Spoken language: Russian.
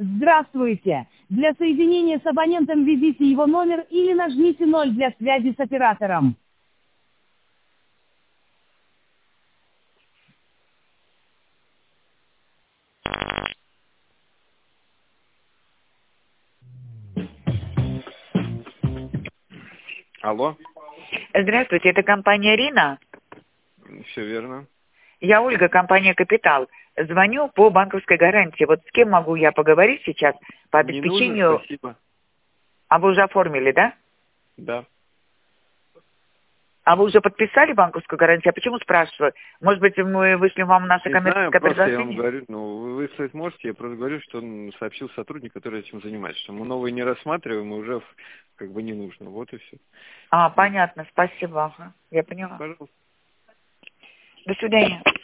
Здравствуйте! Для соединения с абонентом введите его номер или нажмите 0 для связи с оператором. Алло, Здравствуйте, это компания «Рина». все верно. Я Ольга, компания «Капитал». Звоню по банковской гарантии. Вот с кем могу я поговорить сейчас по Не нужно, обеспечению... спасибо. А вы уже оформили, да? Да. А вы уже подписали банковскую гарантию? А почему спрашиваю? Может быть, мы вышлем вам наше Не знаю, коммерческое просто я вам предложение? говорю, ну, вы выслать можете, я просто говорю, что он сообщил сотрудник, который этим занимается, что мы новые не рассматриваем, и уже как бы не нужно. Вот и все. А, понятно, спасибо. Ага, я поняла. Пожалуйста. До свидания.